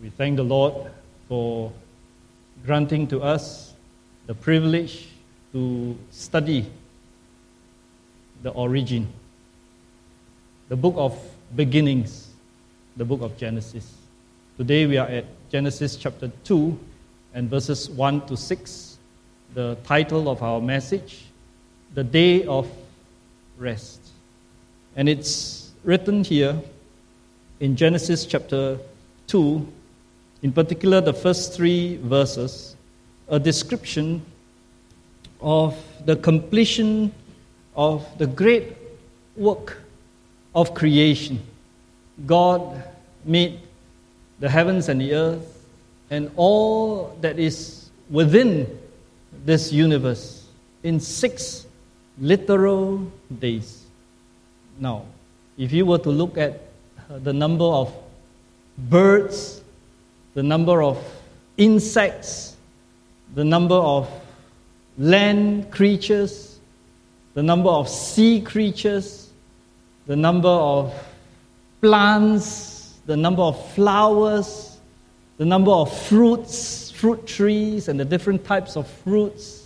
We thank the Lord for granting to us the privilege to study the origin, the book of beginnings, the book of Genesis. Today we are at Genesis chapter 2 and verses 1 to 6. The title of our message, The Day of Rest. And it's written here in Genesis chapter 2, in particular the first 3 verses, a description of the completion of the great work of creation. God made the heavens and the earth and all that is within this universe in 6 literal days. Now, if you were to look at the number of birds, the number of insects, the number of land creatures, the number of sea creatures, the number of plants, the number of flowers, the number of fruits, fruit trees and the different types of fruits,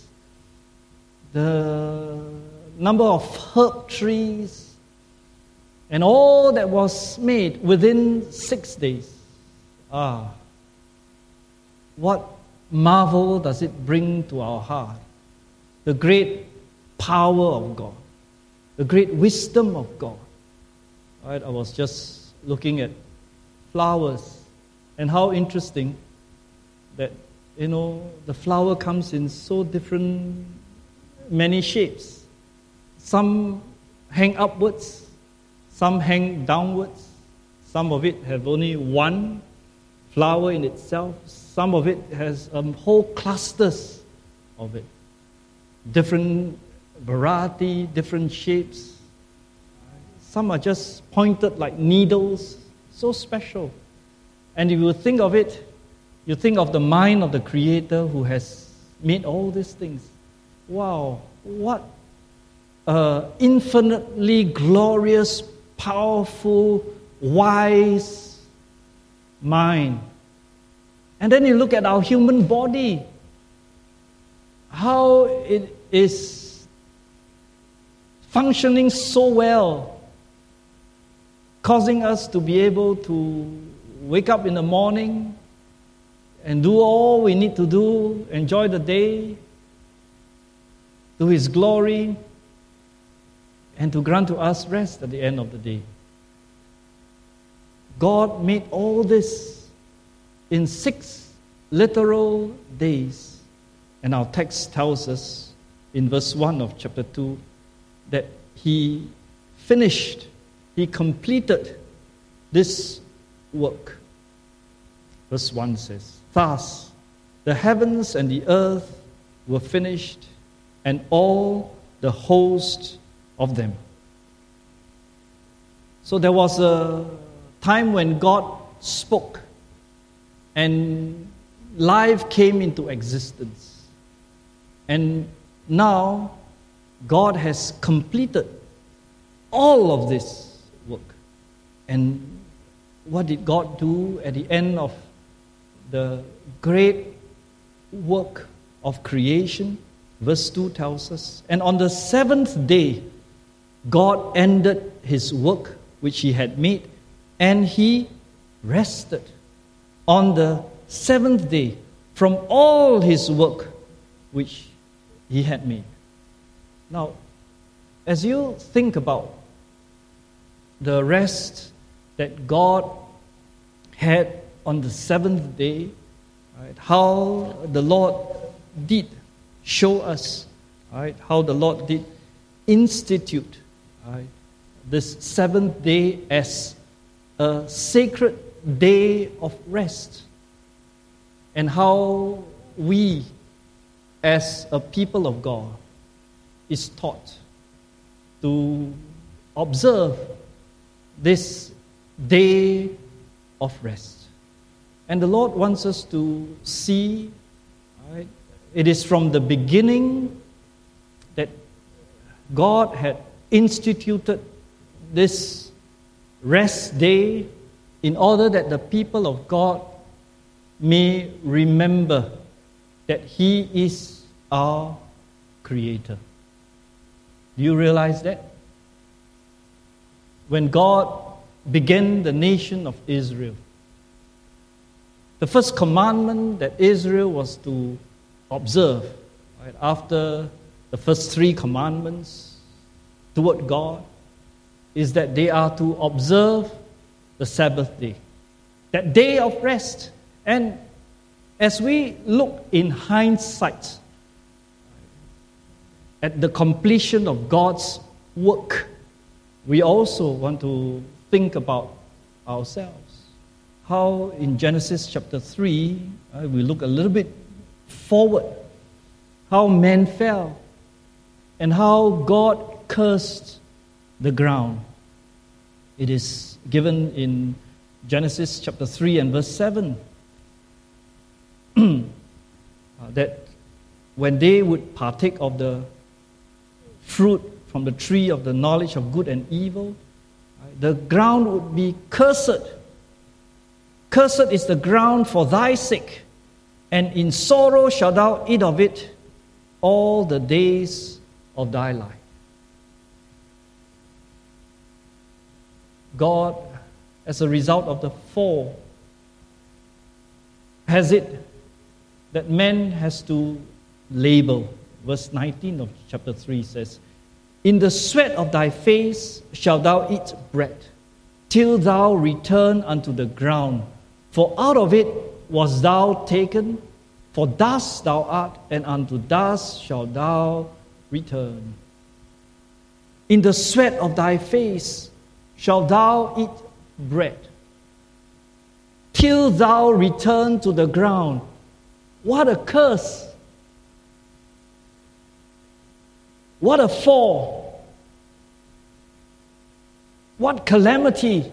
the number of herb trees, and all that was made within 6 days. What marvel does it bring to our heart? The great power of God, the great wisdom of God. Right? I was just looking at flowers and how interesting that, the flower comes in so different, many shapes. Some hang upwards, some hang downwards. Some of it have only one flower in itself. Some of it has whole clusters of it. Different variety, different shapes. Some are just pointed like needles. So special. And if you think of it, you think of the mind of the Creator who has made all these things. Wow, what infinitely glorious, powerful, wise mind. And then you look at our human body, how it is functioning so well, causing us to be able to wake up in the morning and do all we need to do, enjoy the day, to His glory, and to grant to us rest at the end of the day. God made all this in 6 literal days. And our text tells us in verse 1 of chapter 2 that He finished, He completed this work. Verse 1 says, "Thus the heavens and the earth were finished, and all the host of them." So there was a time when God spoke and life came into existence. And now God has completed all of this work. And what did God do at the end of the great work of creation? Verse 2 tells us, "And on the 7th day, God ended His work which He had made, and He rested on the 7th day from all His work which He had made." Now, as you think about the rest that God had on the 7th day, right, how the Lord did show us, right, how the Lord did institute, right, this 7th day as a sacred day of rest, and how we as a people of God is taught to observe this day of rest. And the Lord wants us to see, right, it is from the beginning that God had instituted this rest day in order that the people of God may remember that He is our Creator. Do you realize that? When God began the nation of Israel, the first commandment that Israel was to observe, right, after the first 3 commandments toward God, is that they are to observe the Sabbath day, that day of rest. And as we look in hindsight at the completion of God's work, we also want to think about ourselves. How in Genesis chapter 3, we look a little bit forward, how man fell and how God cursed the ground. It is given in Genesis chapter 3 and verse 7 that when they would partake of the fruit from the tree of the knowledge of good and evil, the ground would be cursed. Cursed is the ground for thy sake, and in sorrow shalt thou eat of it all the days of thy life. God, as a result of the fall, has it that man has to labor. Verse 19 of chapter 3 says, in the sweat of thy face shalt thou eat bread, till thou return unto the ground. For out of it wast thou taken, for dust thou art, and unto dust shalt thou return. In the sweat of thy face shalt thou eat bread, till thou return to the ground. What a curse! What a fall! What calamity!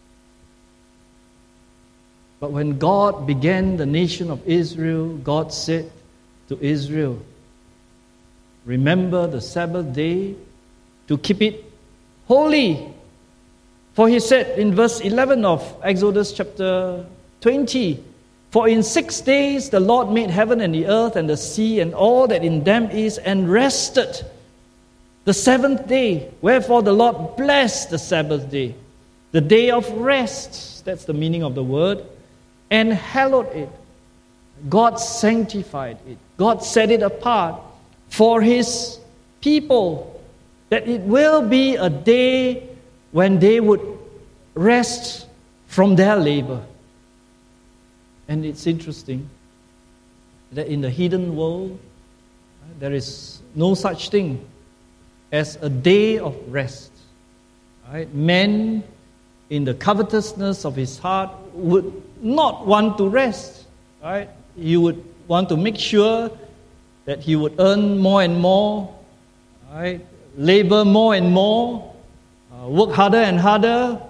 But when God began the nation of Israel, God said to Israel, remember the Sabbath day to keep it holy. For He said in verse 11 of Exodus chapter 20, for in 6 days the Lord made heaven and the earth and the sea and all that in them is, and rested the 7th day. Wherefore the Lord blessed the Sabbath day, the day of rest. That's the meaning of the word. And hallowed it. God sanctified it. God set it apart for His people, that it will be a day when they would rest from their labor. And it's interesting that in the hidden world, there is no such thing as a day of rest. Right? Man, in the covetousness of his heart, would not want to rest. Right? He would want to make sure that he would earn more and more, right? Labor more and more, work harder and harder.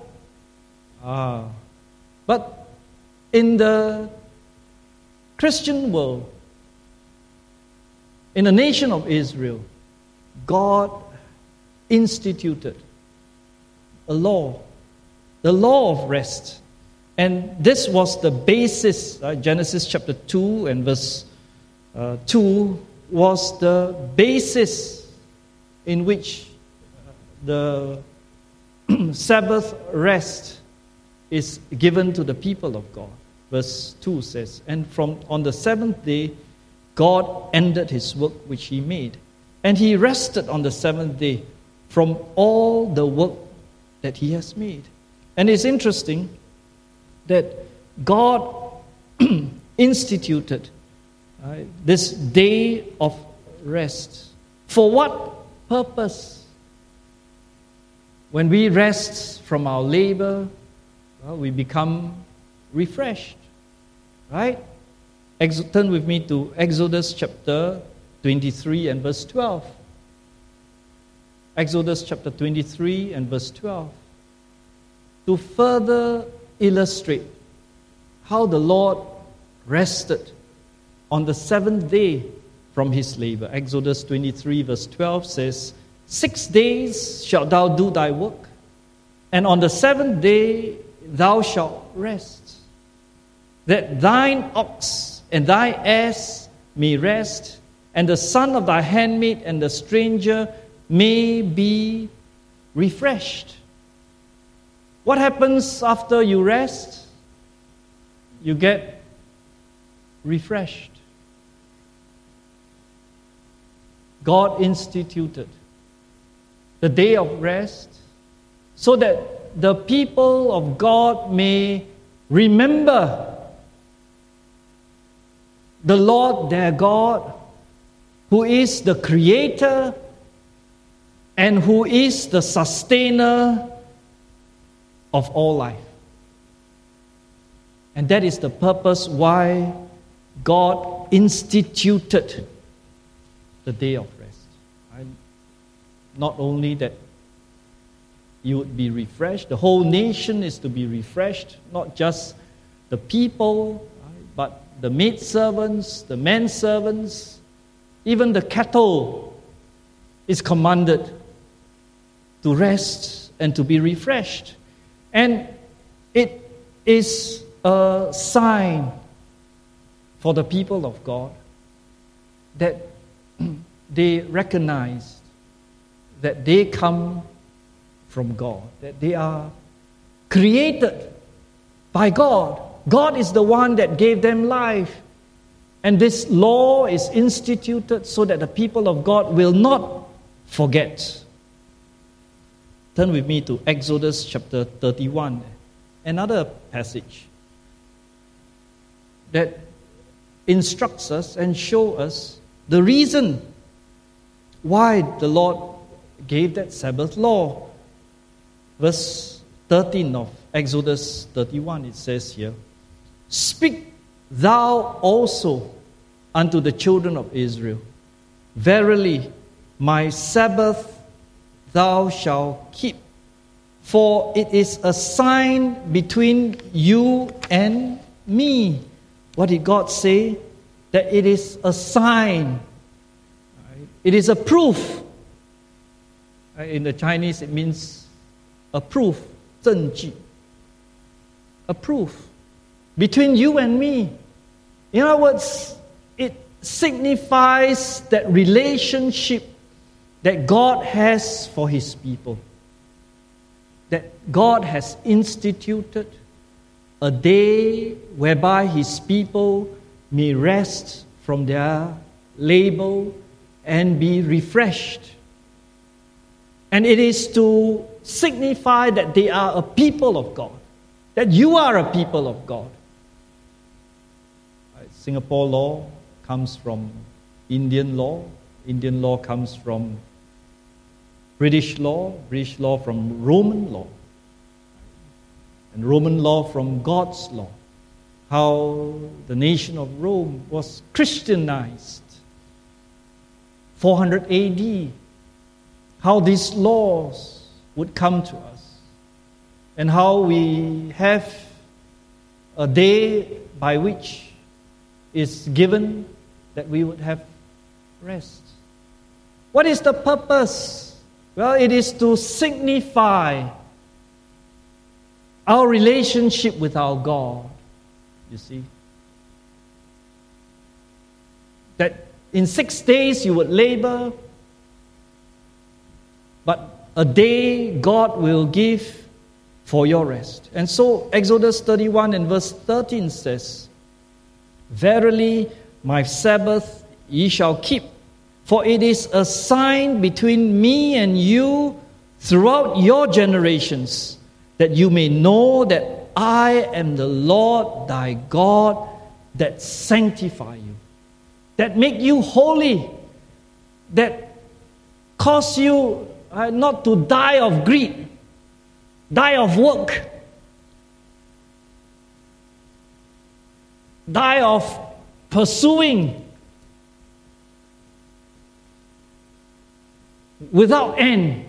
But in the Christian world, in the nation of Israel, God instituted a law, the law of rest. And this was the basis. Genesis chapter 2 and verse 2 was the basis in which the Sabbath rest is given to the people of God. Verse 2 says, and on the 7th day, God ended His work which He made. And He rested on the 7th day from all the work that He has made. And it's interesting that God instituted this day of rest. For what purpose? When we rest from our labor, we become refreshed. Right? Turn with me to Exodus chapter 23 and verse 12. Exodus chapter 23 and verse 12. To further illustrate how the Lord rested on the 7th day from His labor. Exodus 23 verse 12 says, 6 days shalt thou do thy work, and on the 7th day thou shalt rest. that thine ox and thy ass may rest, and the son of thy handmaid and the stranger may be refreshed. What happens after you rest? You get refreshed. God instituted the day of rest so that the people of God may remember the Lord their God, who is the creator and who is the sustainer of all life. And that is the purpose why God instituted the day of rest. Not only that you would be refreshed, the whole nation is to be refreshed, not just the people, but the maidservants, the menservants, even the cattle is commanded to rest and to be refreshed. And it is a sign for the people of God that they recognize that they come from God, that they are created by God. God is the one that gave them life. And this law is instituted so that the people of God will not forget. Turn with me to Exodus chapter 31, another passage that instructs us and shows us the reason why the Lord gave that Sabbath law. Verse 13 of Exodus 31, it says here, "Speak thou also unto the children of Israel, verily my Sabbath thou shalt keep, for it is a sign between you and me." What did God say? That it is a sign. It is a proof. In the Chinese, it means a proof, 证据. A proof between you and me. In other words, it signifies that relationship that God has for His people. That God has instituted a day whereby His people may rest from their labor and be refreshed. And it is to signify that they are a people of God, that you are a people of God. Singapore law comes from Indian law. Indian law comes from British law from Roman law, and Roman law from God's law. How the nation of Rome was Christianized 400 AD. How these laws would come to us, and how we have a day by which is given that we would have rest. What is the purpose? Well, it is to signify our relationship with our God, you see. That in 6 days you would labor, but a day God will give for your rest. And so Exodus 31 and verse 13 says, "Verily my Sabbath ye shall keep, for it is a sign between me and you throughout your generations, that you may know that I am the Lord thy God, that sanctify you, that make you holy, that cause you not to die of greed, die of work, die of pursuing without end,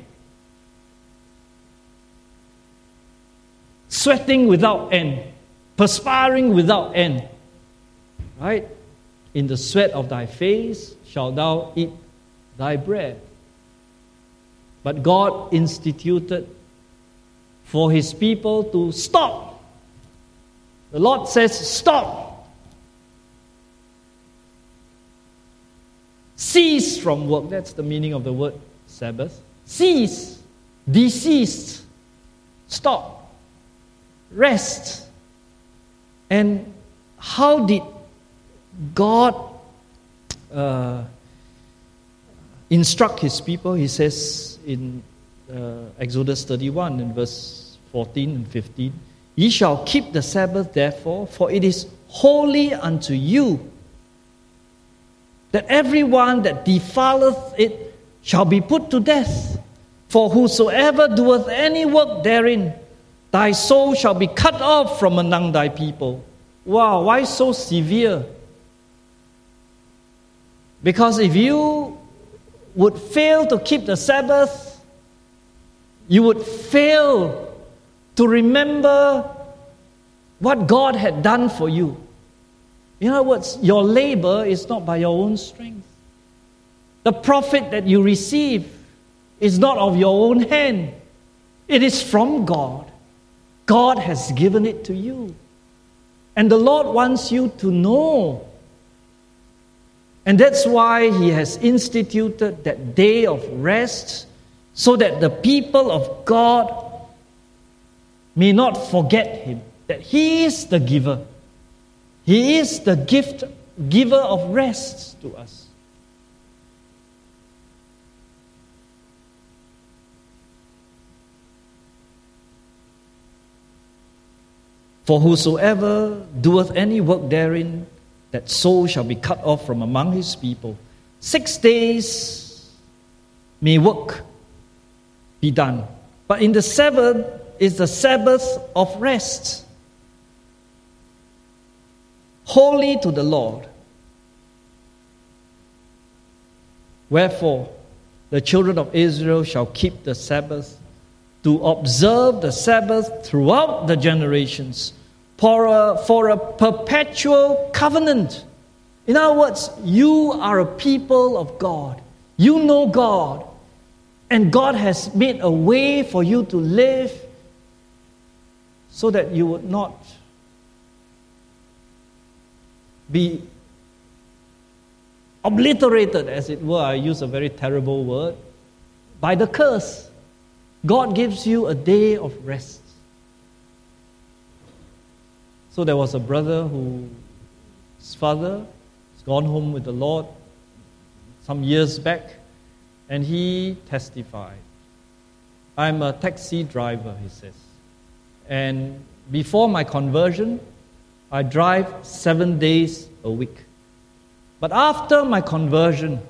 sweating without end, perspiring without end. Right? In the sweat of thy face shalt thou eat thy bread. But God instituted for His people to stop The Lord says, stop. Cease from work. That's the meaning of the word Sabbath. Cease. Desist. Stop. Rest. And how did God instruct His people? He says in Exodus 31 in verse 14 and 15, Ye shall keep the Sabbath therefore, for it is holy unto you, that everyone that defileth it shall be put to death. For whosoever doeth any work therein, thy soul shall be cut off from among thy people. Wow, why so severe? Because if you would fail to keep the Sabbath, you would fail to remember what God had done for you. In other words, your labor is not by your own strength. The profit that you receive is not of your own hand. It is from God. God has given it to you. And the Lord wants you to know. And that's why He has instituted that day of rest, so that the people of God may not forget Him, that He is the giver. He is the giver of rest to us. For whosoever doeth any work therein, that soul shall be cut off from among his people. 6 days may work be done, but in the seventh is the Sabbath of rest, holy to the Lord. Wherefore, the children of Israel shall keep the Sabbath, to observe the Sabbath throughout the generations, for a perpetual covenant. In other words, you are a people of God. You know God. And God has made a way for you to live so that you would not be obliterated, as it were. I use a very terrible word, by the curse. God gives you a day of rest. So there was a brother whose father has gone home with the Lord some years back, and he testified. I'm a taxi driver, he says. And before my conversion, I drive 7 days a week. But after my conversion,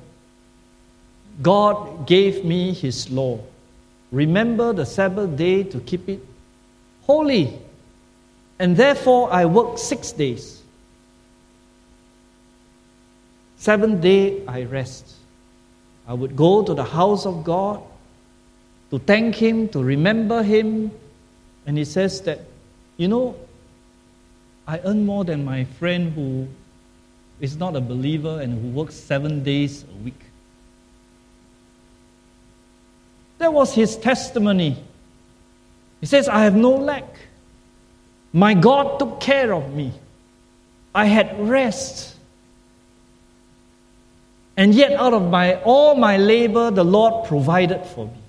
God gave me His law. Remember the Sabbath day to keep it holy. And therefore I work 6 days. 7th day I rest. I would go to the house of God to thank Him, to remember Him. And he says that, I earn more than my friend who is not a believer and who works 7 days a week. That was his testimony. He says, I have no lack. My God took care of me. I had rest. And yet out of all my labor, the Lord provided for me.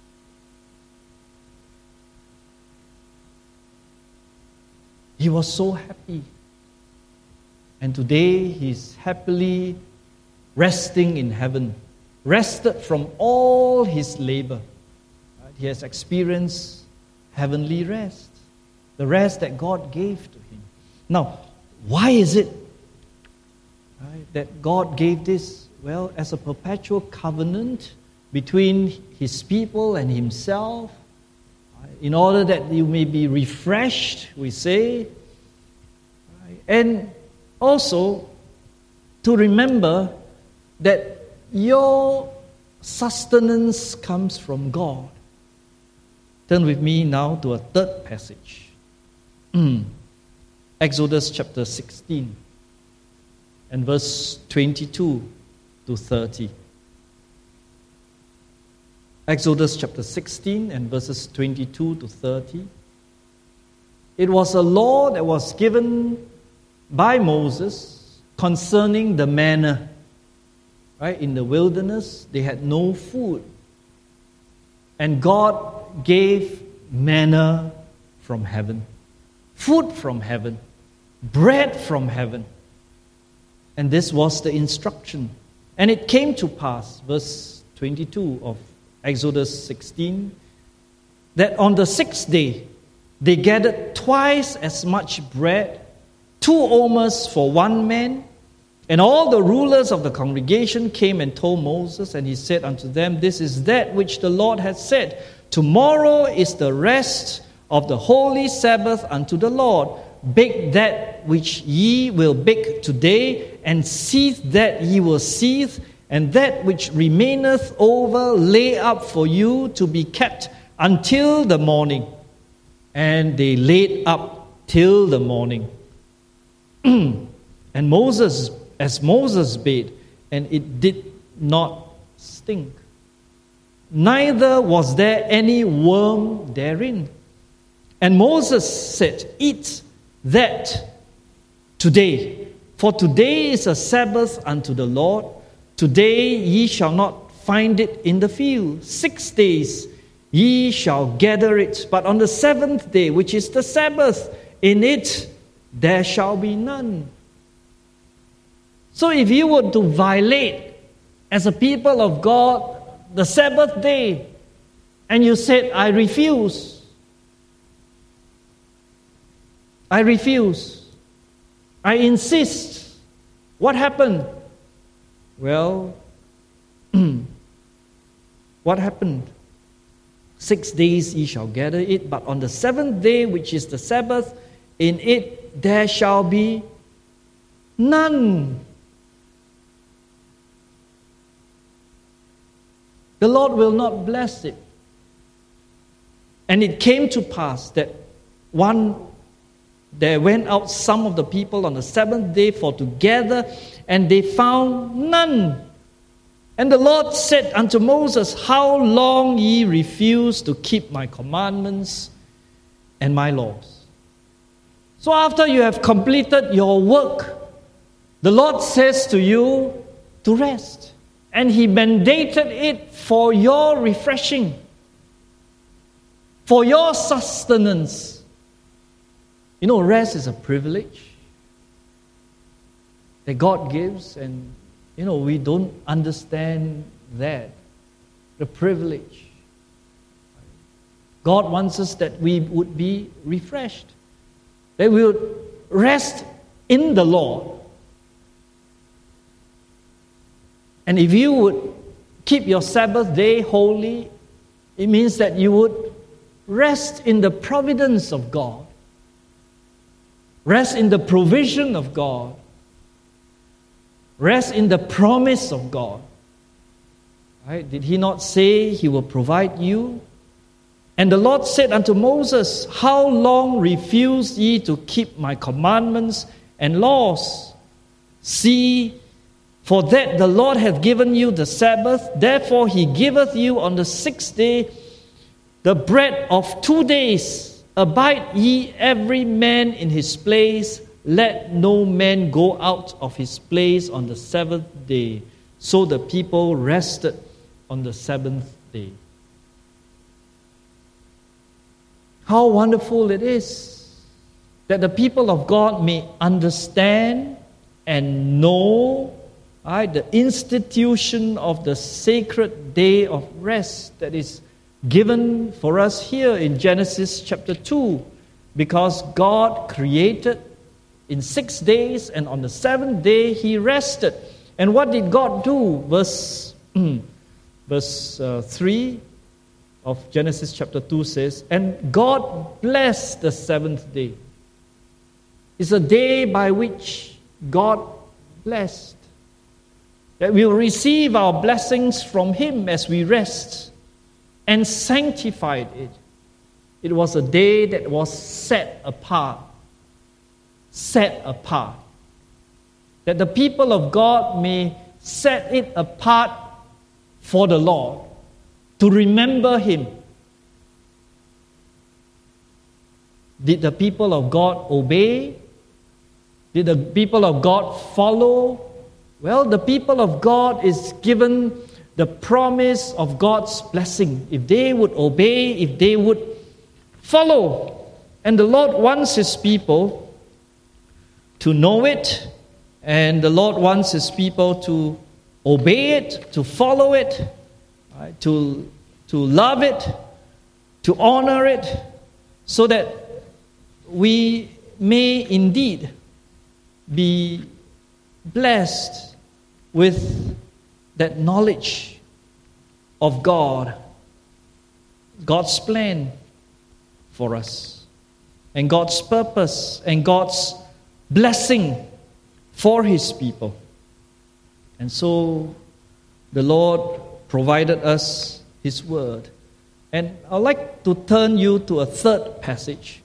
He was so happy. And today he's happily resting in heaven. Rested from all his labor. He has experienced heavenly rest. The rest that God gave to him. Now, why is it that God gave this? Well, as a perpetual covenant between His people and Himself, in order that you may be refreshed, we say, and also to remember that your sustenance comes from God. Turn with me now to a third passage. Exodus chapter 16 and verse 22 to 30. Exodus chapter 16 and verses 22 to 30. It was a law that was given by Moses concerning the manna. Right? In the wilderness, they had no food. And God gave manna from heaven, food from heaven, bread from heaven. And this was the instruction. And it came to pass, verse 22 of Exodus 16, that on the sixth day they gathered twice as much bread, 2 omers for one man. And all the rulers of the congregation came and told Moses, and he said unto them, This is that which the Lord hath said. Tomorrow is the rest of the holy Sabbath unto the Lord. Bake that which ye will bake today, and seethe that ye will seethe, and that which remaineth over lay up for you to be kept until the morning. And they laid up till the morning. And Moses, as Moses bade, and it did not stink. Neither was there any worm therein. And Moses said, Eat that today, for today is a Sabbath unto the Lord. Today ye shall not find it in the field. 6 days ye shall gather it, but on the 7th day, which is the Sabbath, in it there shall be none. So if you were to violate, as a people of God, the Sabbath day, and you said, I refuse, I insist, what happened? Well, what happened? 6 days ye shall gather it, but on the 7th day, which is the Sabbath, in it there shall be none. The Lord will not bless it. And it came to pass that there went out some of the people on the 7th day for to gather, and they found none. And the Lord said unto Moses, How long ye refuse to keep my commandments and my laws? So after you have completed your work, the Lord says to you to rest. And He mandated it for your refreshing, for your sustenance. You know, rest is a privilege that God gives, and we don't understand that, the privilege. God wants us that we would be refreshed, that we would rest in the Lord. And if you would keep your Sabbath day holy, it means that you would rest in the providence of God, rest in the provision of God, rest in the promise of God. Right? Did He not say He will provide you? And the Lord said unto Moses, How long refuse ye to keep my commandments and laws? See, for that the Lord hath given you the Sabbath, therefore He giveth you on the 6th day the bread of 2 days. Abide ye every man in his place. Let no man go out of his place on the 7th day. So the people rested on the 7th day. How wonderful it is that the people of God may understand and know the institution of the sacred day of rest that is given for us here in Genesis chapter 2. Because God created in 6 days, and on the 7th day He rested. And what did God do? Verse 3 of Genesis chapter 2 says, And God blessed the 7th day. It's a day by which God blessed, that we will receive our blessings from Him as we rest, and sanctified it. It was a day that was set apart, that the people of God may set it apart for the Lord, to remember Him. Did the people of God obey? Did the people of God follow? Well, the people of God is given the promise of God's blessing. If they would obey, if they would follow. And the Lord wants His people to know it, and the Lord wants His people to obey it, to follow it, right? to love it, to honor it, so that we may indeed be blessed with that knowledge of God, God's plan for us, and God's purpose, and God's blessing for His people. And so the Lord provided us His word. And I'd like to turn you to a third passage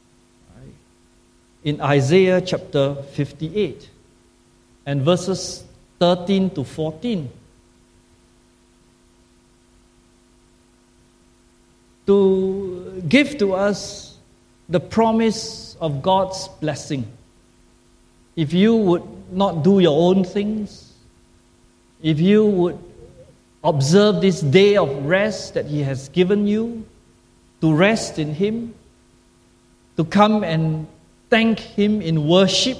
in Isaiah chapter 58 and verses 13 to 14. To give to us the promise of God's blessing. If you would not do your own things, if you would observe this day of rest that He has given you, to rest in Him, to come and thank Him in worship.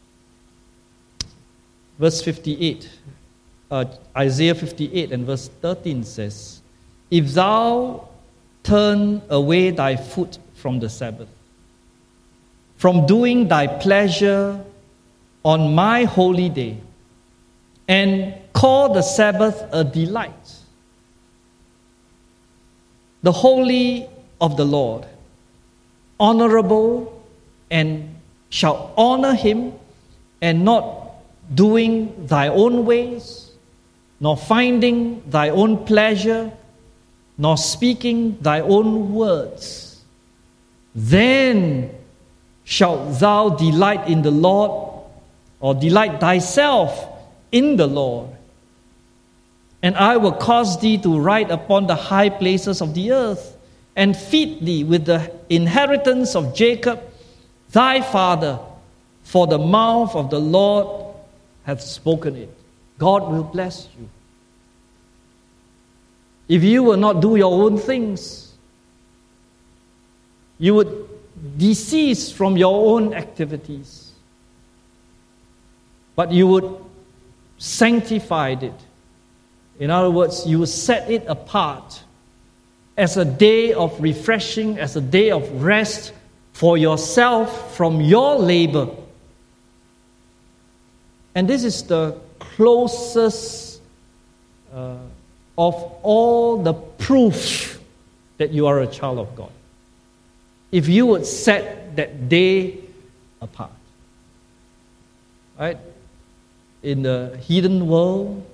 Verse 58, Isaiah 58 and verse 13 says, "If thou turn away thy foot from the Sabbath, from doing thy pleasure on my holy day, and call the Sabbath a delight, the holy of the Lord, honorable, and shall honor Him, and not doing thy own ways, nor finding thy own pleasure, nor speaking thy own words, then shalt thou delight in the Lord, or delight thyself in the Lord. And I will cause thee to ride upon the high places of the earth, and feed thee with the inheritance of Jacob thy father, for the mouth of the Lord hath spoken it." God will bless you. If you will not do your own things, you would decease from your own activities, but you would sanctify it. In other words, you would set it apart as a day of refreshing, as a day of rest for yourself from your labor. And this is the closest of all the proof that you are a child of God. If you would set that day apart. Right? In the hidden world,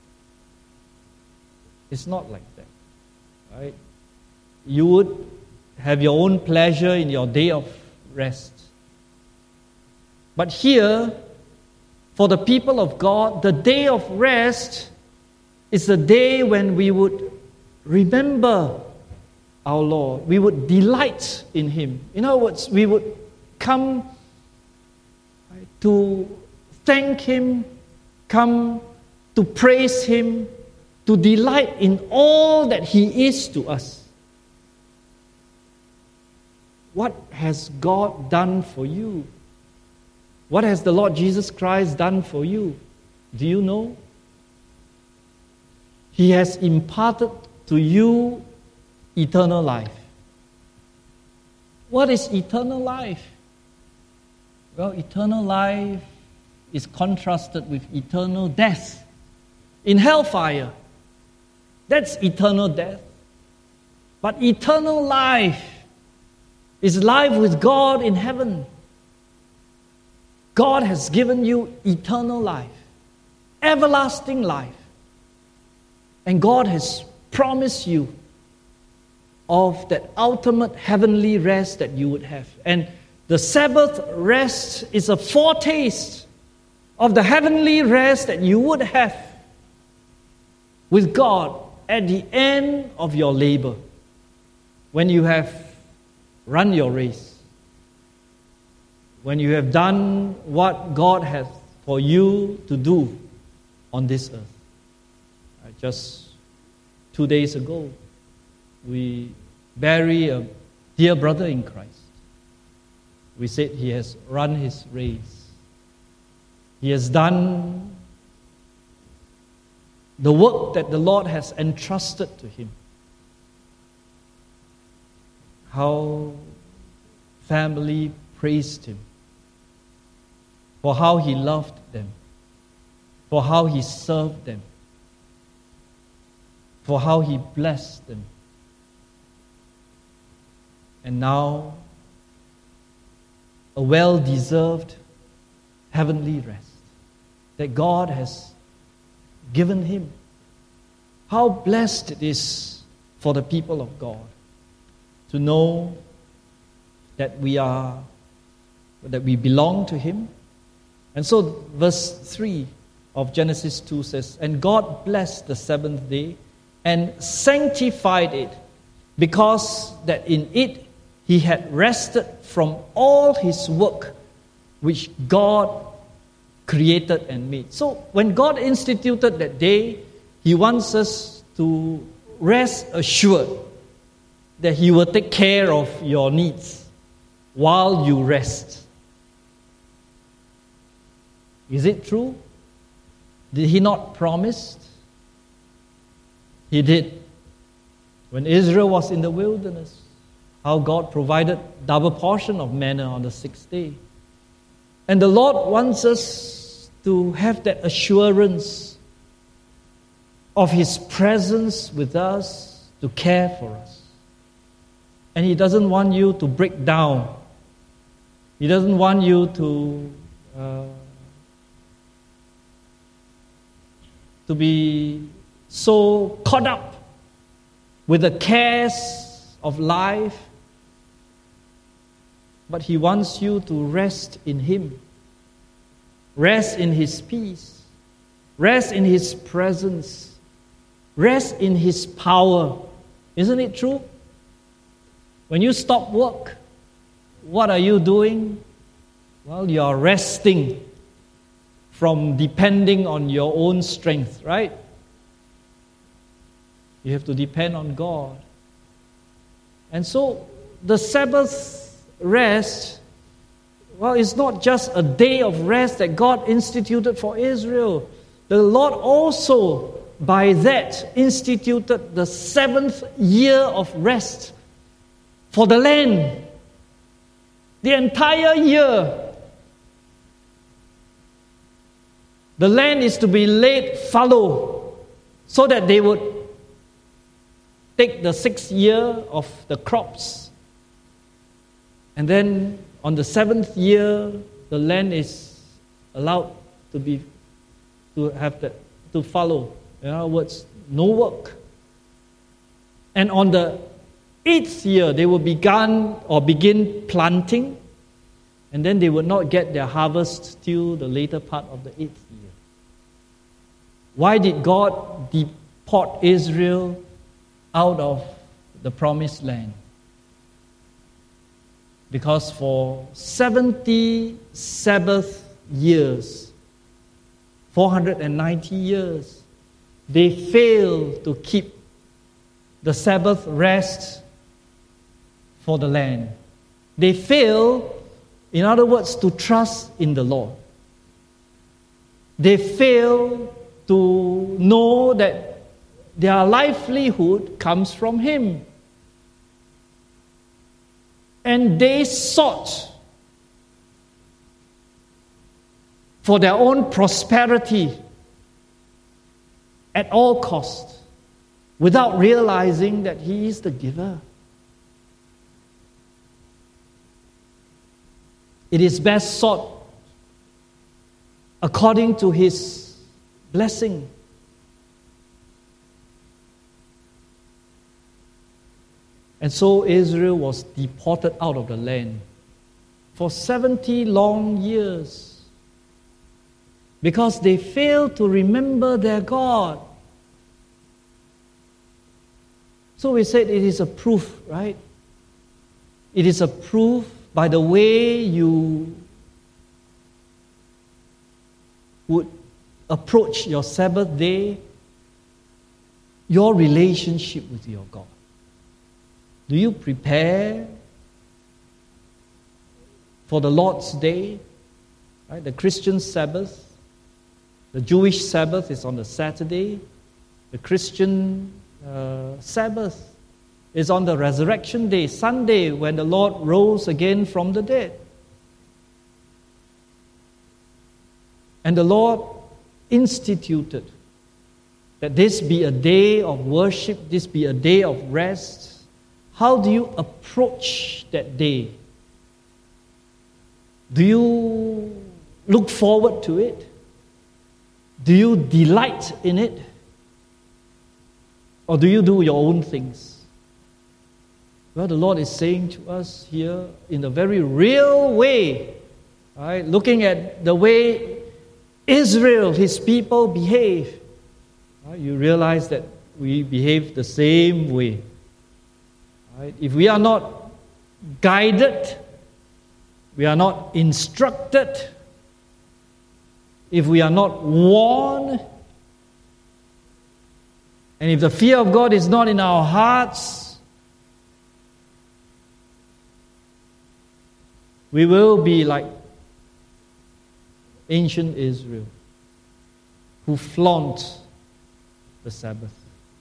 it's not like that. Right? You would have your own pleasure in your day of rest. But here, for the people of God, the day of rest is the day when we would remember our Lord. We would delight in Him. In other words, we would come to thank Him, come to praise Him, to delight in all that He is to us. What has God done for you? What has the Lord Jesus Christ done for you? Do you know? He has imparted to you eternal life. What is eternal life? Well, eternal life is contrasted with eternal death in hellfire. That's eternal death. But eternal life is life with God in heaven. God has given you eternal life, everlasting life. And God has promised you of that ultimate heavenly rest that you would have. And the Sabbath rest is a foretaste of the heavenly rest that you would have with God at the end of your labor, when you have run your race, when you have done what God has for you to do on this earth. Just 2 days ago, we buried a dear brother in Christ. We said he has run his race. He has done the work that the Lord has entrusted to him. How family praised him for how he loved them, for how he served them, for how he blessed them. And now, a well-deserved heavenly rest that God has given him. How blessed it is for the people of God to know that we belong to him. And so verse 3 of Genesis 2 says, "And God blessed the seventh day and sanctified it, because that in it he had rested from all his work which God created and made." So when God instituted that day, he wants us to rest assured that he will take care of your needs while you rest. Is it true? Did he not promise? He did. When Israel was in the wilderness, how God provided double portion of manna on the sixth day. And the Lord wants us to have that assurance of his presence with us to care for us. And he doesn't want you to break down. He doesn't want you to be so caught up with the cares of life, but he wants you to rest in him, rest in his peace, rest in his presence, rest in his power. Isn't it true? When you stop work, what are you doing? Well, you are resting from depending on your own strength, right? You have to depend on God. And so the Sabbath rest, well, it's not just a day of rest that God instituted for Israel. The Lord also, by that, instituted the 7th year of rest for the land. The entire year, the land is to be laid fallow so that they would take the 6th year of the crops. And then on the 7th year, the land is allowed to follow. In other words, no work. And on the 8th year, they will begin planting, and then they would not get their harvest till the later part of the 8th year. Why did God deport Israel out of the promised land? Because for 70 Sabbath years, 490 years, they failed to keep the Sabbath rest for the land. They failed, in other words, to trust in the Lord. They failed to know that their livelihood comes from him. And they sought for their own prosperity at all costs, without realizing that he is the giver. It is best sought according to his blessing. And so Israel was deported out of the land for 70 long years because they failed to remember their God. So we said it is a proof, right? It is a proof by the way you would approach your Sabbath day, your relationship with your God? Do you prepare for the Lord's Day? Right? The Christian Sabbath, the Jewish Sabbath is on the Saturday. The Christian Sabbath is on the Resurrection Day, Sunday, when the Lord rose again from the dead. And the Lord instituted that this be a day of worship, this be a day of rest. How do you approach that day? Do you look forward to it? Do you delight in it? Or do you do your own things? Well, the Lord is saying to us here in a very real way, right? Looking at the way Israel, His people, behave, right? You realize that we behave the same way. Right? If we are not guided, we are not instructed, if we are not warned, and if the fear of God is not in our hearts, we will be like ancient Israel, who flaunt the Sabbath,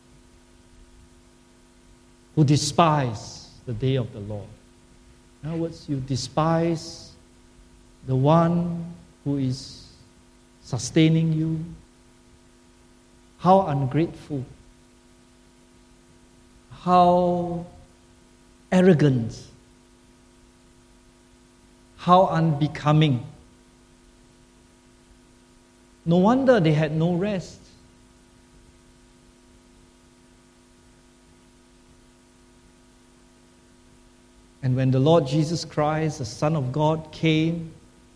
who despise the day of the Lord. In other words, you despise the one who is sustaining you. How ungrateful. How arrogant. How unbecoming. No wonder they had no rest. And when the Lord Jesus Christ, the Son of God, came,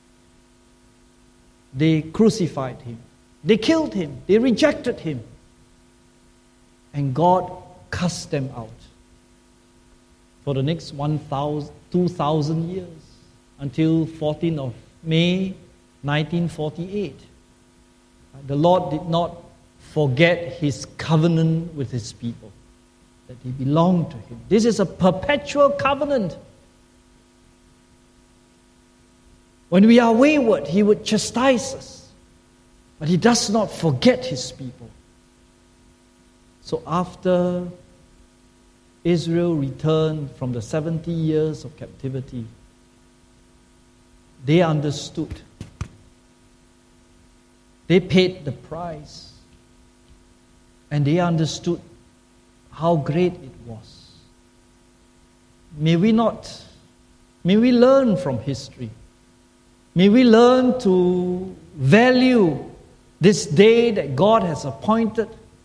they crucified Him. They killed Him. They rejected Him. And God cast them out for the next 2,000 years until 14th of May 1948. The Lord did not forget His covenant with His people, that they belong to Him. This is a perpetual covenant. When we are wayward, He would chastise us, but He does not forget His people. So after Israel returned from the 70 years of captivity, they understood. They paid the price. And they understood how great it was. May we learn from history. May we learn to value this day that God has appointed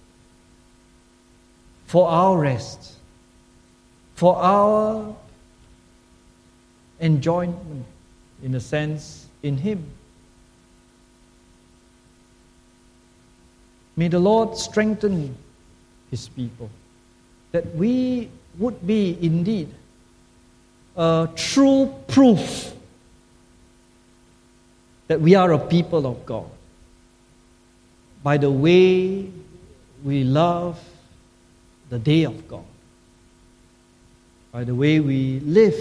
for our rest, for our enjoyment, in a sense, in Him. May the Lord strengthen His people, that we would be indeed a true proof that we are a people of God by the way we love the day of God, by the way we live,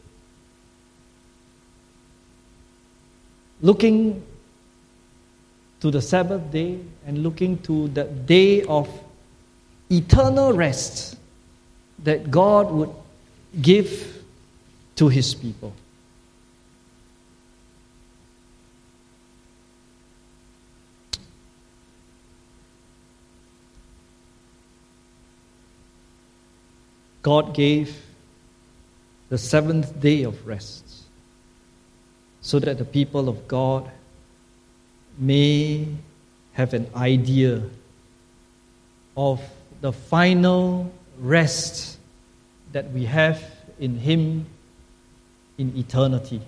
looking to the Sabbath day and looking to the day of eternal rest that God would give to His people. God gave the seventh day of rest so that the people of God may have an idea of the final rest that we have in Him in eternity.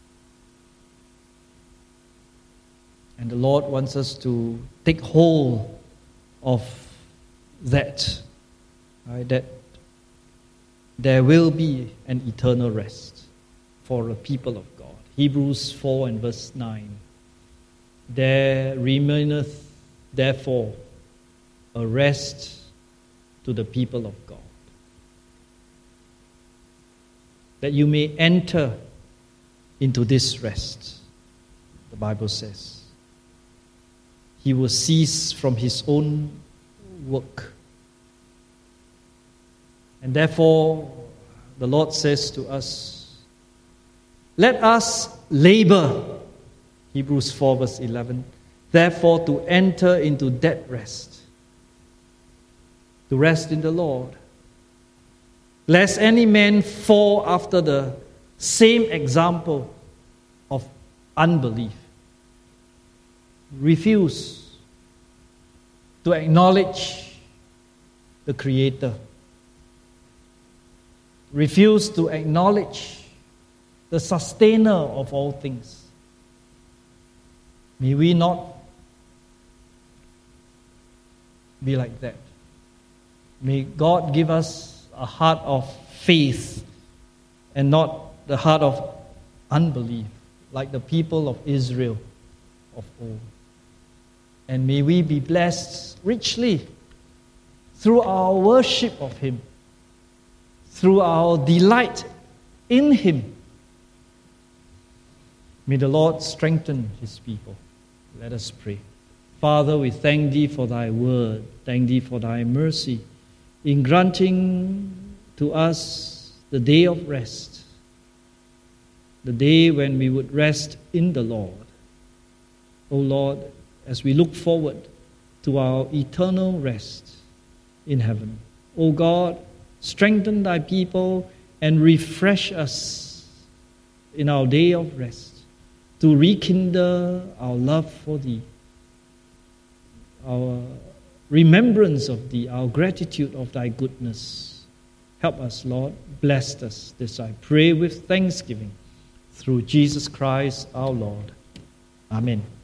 And the Lord wants us to take hold of that, right? That there will be an eternal rest for the people of God. Hebrews 4 and verse 9. there remaineth therefore a rest to the people of God, that you may enter into this rest. The Bible says He will cease from His own work. And therefore, the Lord says to us, let us labor, Hebrews 4 verse 11, therefore to enter into that rest, to rest in the Lord, lest any man fall after the same example of unbelief. Refuse to acknowledge the Creator. Refuse to acknowledge the sustainer of all things. May we not be like that. May God give us a heart of faith and not the heart of unbelief, like the people of Israel of old. And may we be blessed richly through our worship of Him, through our delight in Him. May the Lord strengthen His people. Let us pray. Father, we thank Thee for Thy word. Thank Thee for Thy mercy in granting to us the day of rest, the day when we would rest in the Lord. O Lord, as we look forward to our eternal rest in heaven, O God, strengthen Thy people and refresh us in our day of rest to rekindle our love for Thee, our remembrance of Thee, our gratitude of Thy goodness. Help us, Lord. Bless us. This I pray with thanksgiving through Jesus Christ our Lord. Amen.